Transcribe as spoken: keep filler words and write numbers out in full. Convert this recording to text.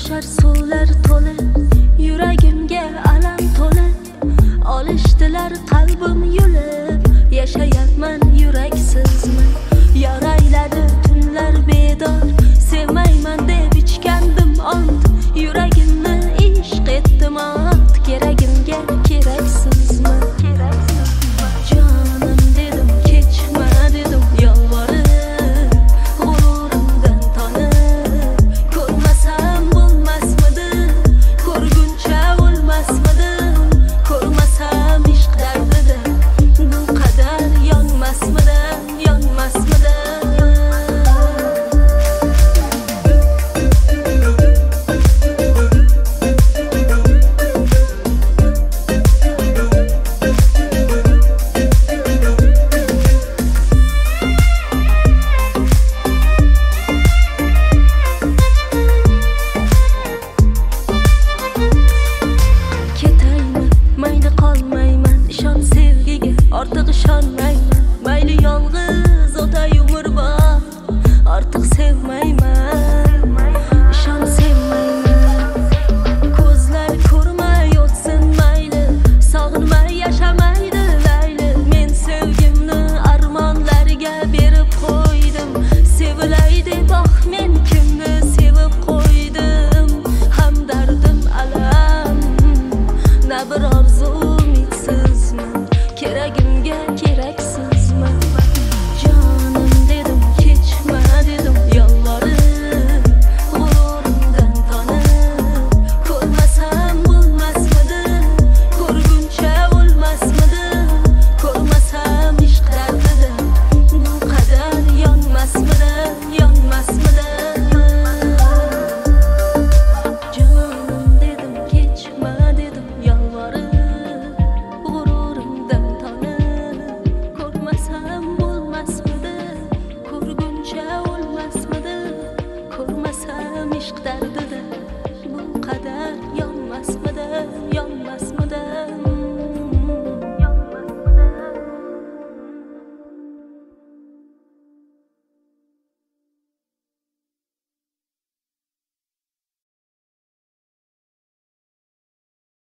toshar suvlar to'la, yuragimga alam to'la. Olishdilar qalbim yulib, yashayapman yuraksizman. Yarayladi tunlar bedor, sevmayman deb ichgandim ont. Yuragimni ishq etdim ot, keragimga keraksizman. Jonim dedim, kechma dedim, yolvorib, g'ururimdan tonib. Ko'rmasam bo'lmasmidi, ko'rguncha o'lmasmidim. Ko'rmasam ishq dardida, bu qadar yonmasmidim, yonmasmidim. Ortiq ishonmayman, mayli yolg'iz o'tay umrbod, ortiq sevmayman, ishon sevmayman. Ko'zlar ko'rmay o'tsin mayli, sog'inmay yashamaydi layli. Men sevgimni armonlarga berib qo'ydim, sevilay deb oh men kimni sevib qo'ydim. Hamdardim alam, na bir orzu